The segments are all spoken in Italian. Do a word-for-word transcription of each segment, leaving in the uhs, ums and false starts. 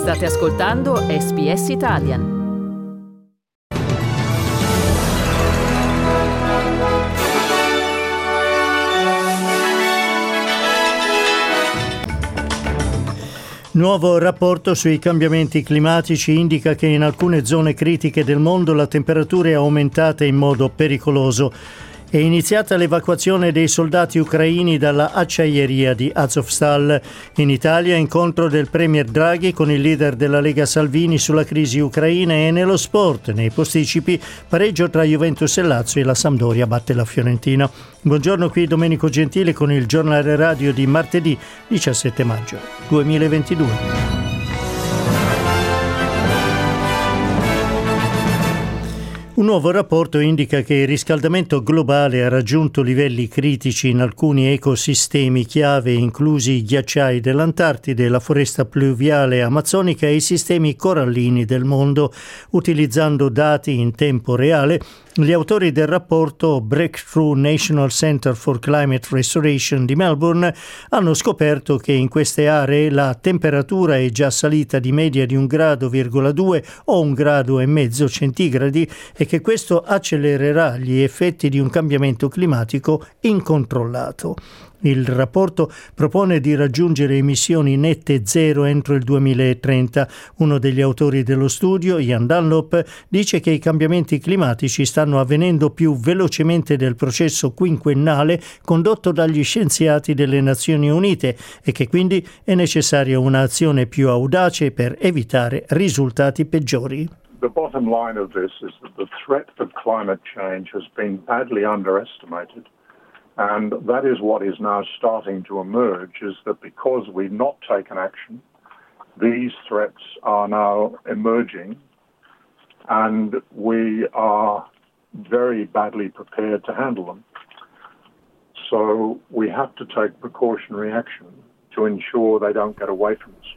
State ascoltando S B S Italian. Nuovo rapporto sui cambiamenti climatici indica che in alcune zone critiche del mondo la temperatura è aumentata in modo pericoloso. È iniziata l'evacuazione dei soldati ucraini dalla acciaieria di Azovstal. In Italia, incontro del premier Draghi con il leader della Lega Salvini sulla crisi ucraina. E nello sport, nei posticipi, pareggio tra Juventus e Lazio e la Sampdoria batte la Fiorentina. Buongiorno, qui Domenico Gentile con il giornale radio di martedì diciassette maggio duemilaventidue. Un nuovo rapporto indica che il riscaldamento globale ha raggiunto livelli critici in alcuni ecosistemi chiave, inclusi i ghiacciai dell'Antartide, la foresta pluviale amazzonica e i sistemi corallini del mondo. Utilizzando dati in tempo reale, gli autori del rapporto Breakthrough National Center for Climate Restoration di Melbourne hanno scoperto che in queste aree la temperatura è già salita di media di un grado virgola due o un grado e mezzo centigradi e che questo accelererà gli effetti di un cambiamento climatico incontrollato. Il rapporto propone di raggiungere emissioni nette zero entro il duemilatrenta. Uno degli autori dello studio, Ian Dunlop, dice che i cambiamenti climatici stanno avvenendo più velocemente del processo quinquennale condotto dagli scienziati delle Nazioni Unite e che quindi è necessaria un'azione più audace per evitare risultati peggiori. The bottom line of this is that the threat of climate change has been badly underestimated. And that is what is now starting to emerge, is that because we've not taken action, these threats are now emerging and we are very badly prepared to handle them. So we have to take precautionary action to ensure they don't get away from us.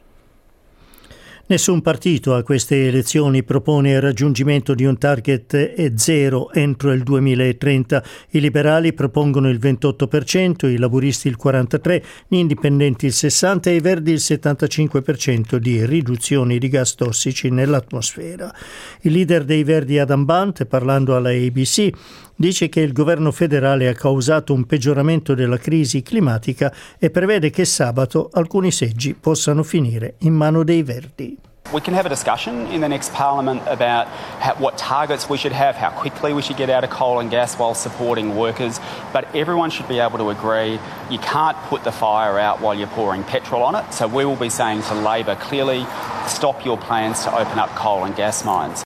Nessun partito a queste elezioni propone il raggiungimento di un target zero entro il duemilatrenta. I liberali propongono il ventotto per cento, i laburisti il quarantatré per cento, gli indipendenti il sessanta per cento e i verdi il settantacinque per cento di riduzioni di gas tossici nell'atmosfera. Il leader dei Verdi Adam Bant, parlando alla A B C, dice che il governo federale ha causato un peggioramento della crisi climatica e prevede che sabato alcuni seggi possano finire in mano dei Verdi. We can have a discussion in the next parliament about how, what targets we should have, how quickly we should get out of coal and gas while supporting workers, but everyone should be able to agree you can't put the fire out while you're pouring petrol on it. So we will be saying to Labor clearly, stop your plans to open up coal and gas mines.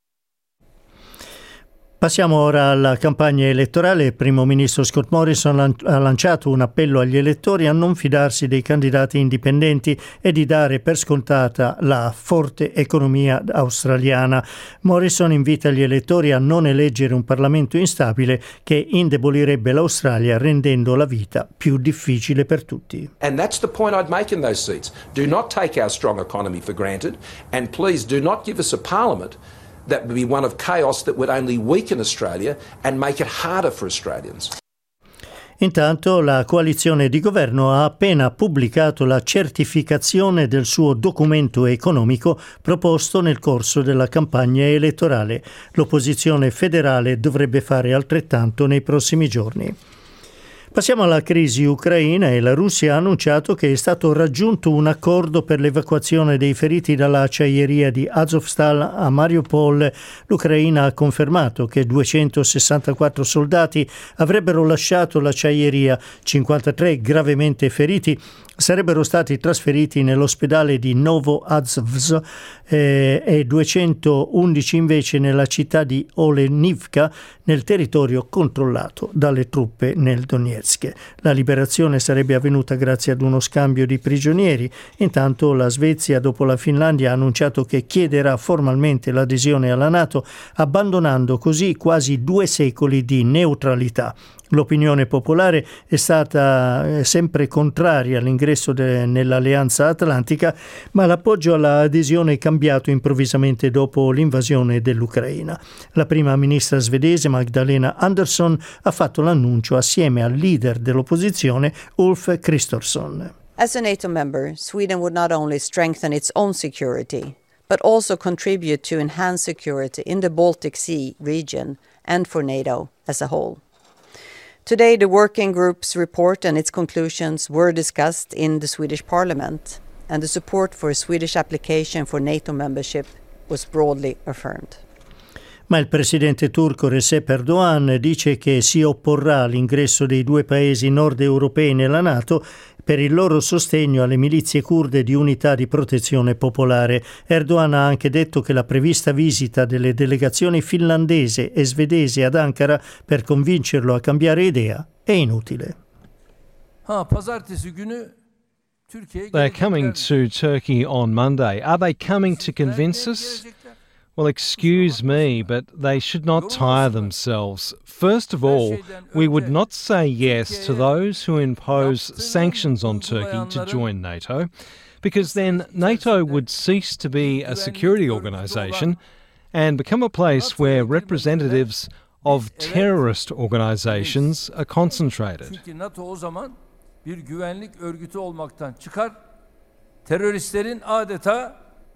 Passiamo ora alla campagna elettorale. Il primo ministro Scott Morrison ha lanciato un appello agli elettori a non fidarsi dei candidati indipendenti e di dare per scontata la forte economia australiana. Morrison invita gli elettori a non eleggere un Parlamento instabile che indebolirebbe l'Australia rendendo la vita più difficile per tutti. And that's the point I'd make in those seats. Do not take our strong economy for granted and please do not give us a parliament that would be one of chaos that would only weaken Australia and make it harder for Australians. Intanto la coalizione di governo ha appena pubblicato la certificazione del suo documento economico proposto nel corso della campagna elettorale. L'opposizione federale dovrebbe fare altrettanto nei prossimi giorni. Passiamo alla crisi ucraina e la Russia ha annunciato che è stato raggiunto un accordo per l'evacuazione dei feriti dall'acciaieria di Azovstal a Mariupol. L'Ucraina ha confermato che duecentosessantaquattro soldati avrebbero lasciato l'acciaieria, cinquantatré gravemente feriti sarebbero stati trasferiti nell'ospedale di Novoazovsk eh, e duecentoundici invece nella città di Olenivka, nel territorio controllato dalle truppe nel Donetsk. La liberazione sarebbe avvenuta grazie ad uno scambio di prigionieri. Intanto la Svezia, dopo la Finlandia, ha annunciato che chiederà formalmente l'adesione alla NATO, abbandonando così quasi due secoli di neutralità. L'opinione popolare è stata sempre contraria all'ingresso de- nell'Alleanza Atlantica, ma l'appoggio alla adesione è cambiato improvvisamente dopo l'invasione dell'Ucraina. La prima ministra svedese Magdalena Andersson ha fatto l'annuncio assieme al leader dell'opposizione Ulf Kristersson. As a NATO member, Sweden would not only strengthen its own security, but also contribute to enhanced security in the Baltic Sea region and for NATO as a whole. Today, the working group's report and its conclusions were discussed in the Swedish Parliament, and the support for a Swedish application for NATO membership was broadly affirmed. Ma il presidente turco Recep Erdogan dice che si opporrà all'ingresso dei due paesi nord europei nella NATO per il loro sostegno alle milizie curde di unità di protezione popolare. Erdogan ha anche detto che la prevista visita delle delegazioni finlandese e svedese ad Ankara per convincerlo a cambiare idea è inutile. They're coming to Turkey on Monday. Are they coming to convince us? Well, excuse me, but they should not tire themselves. First of all, we would not say yes to those who impose sanctions on Turkey to join NATO, because then NATO would cease to be a security organisation and become a place where representatives of terrorist organisations are concentrated. Bir güvenlik örgütü olmaktan çıkar, teröristlerin adeta.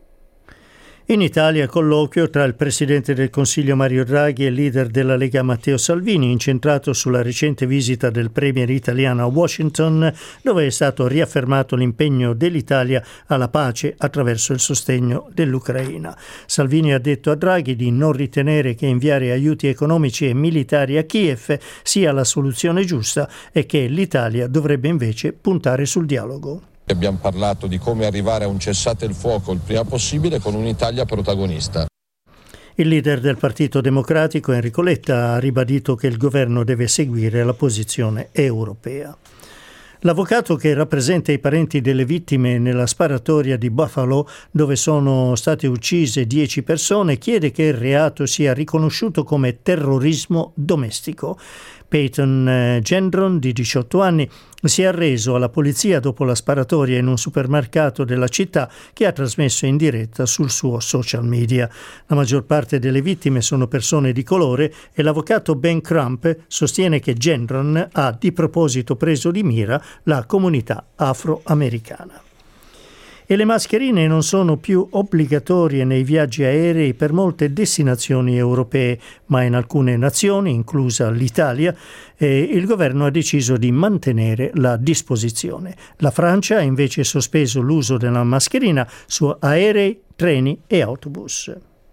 In Italia, colloquio tra il Presidente del Consiglio Mario Draghi e il leader della Lega Matteo Salvini, incentrato sulla recente visita del premier italiano a Washington, dove è stato riaffermato l'impegno dell'Italia alla pace attraverso il sostegno dell'Ucraina. Salvini ha detto a Draghi di non ritenere che inviare aiuti economici e militari a Kiev sia la soluzione giusta e che l'Italia dovrebbe invece puntare sul dialogo. Abbiamo parlato di come arrivare a un cessate il fuoco il prima possibile con un'Italia protagonista. Il leader del Partito Democratico, Enrico Letta, ha ribadito che il governo deve seguire la posizione europea. L'avvocato che rappresenta i parenti delle vittime nella sparatoria di Buffalo, dove sono state uccise dieci persone, chiede che il reato sia riconosciuto come terrorismo domestico. Peyton Gendron, di diciotto anni, si è arreso alla polizia dopo la sparatoria in un supermercato della città che ha trasmesso in diretta sul suo social media. La maggior parte delle vittime sono persone di colore e l'avvocato Ben Crump sostiene che Gendron ha di proposito preso di mira la comunità afroamericana. E le mascherine non sono più obbligatorie nei viaggi aerei per molte destinazioni europee, ma in alcune nazioni, inclusa l'Italia, eh, il governo ha deciso di mantenere la disposizione. La Francia ha invece sospeso l'uso della mascherina su aerei, treni e autobus.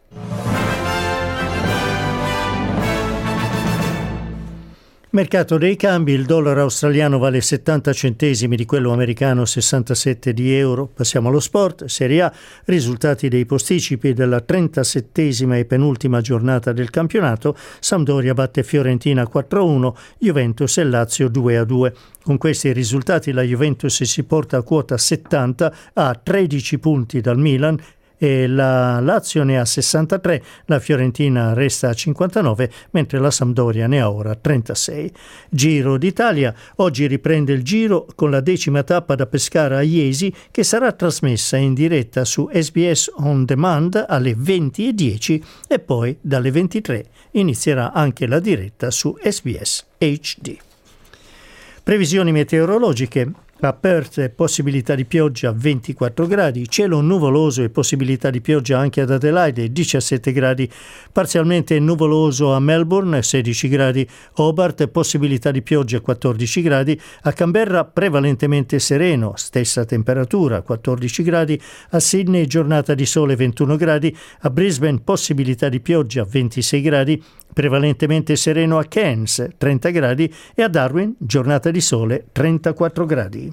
Mercato dei cambi, il dollaro australiano vale settanta centesimi di quello americano, sessantasette di euro. Passiamo allo sport. Serie A, risultati dei posticipi della trentasettesima e penultima giornata del campionato. Sampdoria batte Fiorentina quattro a uno, Juventus e Lazio due a due. Con questi risultati la Juventus si porta a quota settanta, a tredici punti dal Milan, e la Lazio ne ha sessantatré, la Fiorentina resta a cinquantanove, mentre la Sampdoria ne ha ora trentasei. Giro d'Italia, oggi riprende il Giro con la decima tappa da Pescara a Iesi, che sarà trasmessa in diretta su S B S On Demand alle venti e dieci e poi dalle ventitré inizierà anche la diretta su S B S H D. Previsioni meteorologiche. A Perth possibilità di pioggia ventiquattro gradi, cielo nuvoloso e possibilità di pioggia anche ad Adelaide diciassette gradi, parzialmente nuvoloso a Melbourne sedici gradi, Hobart possibilità di pioggia quattordici gradi, a Canberra prevalentemente sereno, stessa temperatura quattordici gradi, a Sydney giornata di sole ventuno gradi, a Brisbane possibilità di pioggia ventisei gradi, prevalentemente sereno a Cairns trenta gradi e a Darwin giornata di sole trentaquattro gradi.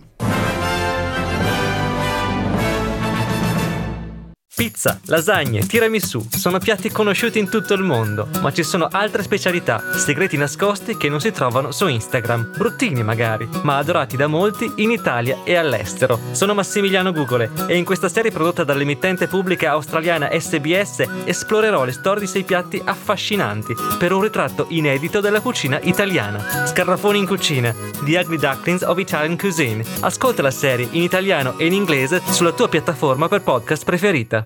Pizza, lasagne, tiramisù sono piatti conosciuti in tutto il mondo, ma ci sono altre specialità, segreti nascosti che non si trovano su Instagram, bruttini magari, ma adorati da molti in Italia e all'estero. Sono Massimiliano Gugole e in questa serie prodotta dall'emittente pubblica australiana S B S esplorerò le storie di sei piatti affascinanti per un ritratto inedito della cucina italiana. Scarafoni in cucina, The Ugly Ducklings of Italian Cuisine. Ascolta la serie in italiano e in inglese sulla tua piattaforma per podcast preferita.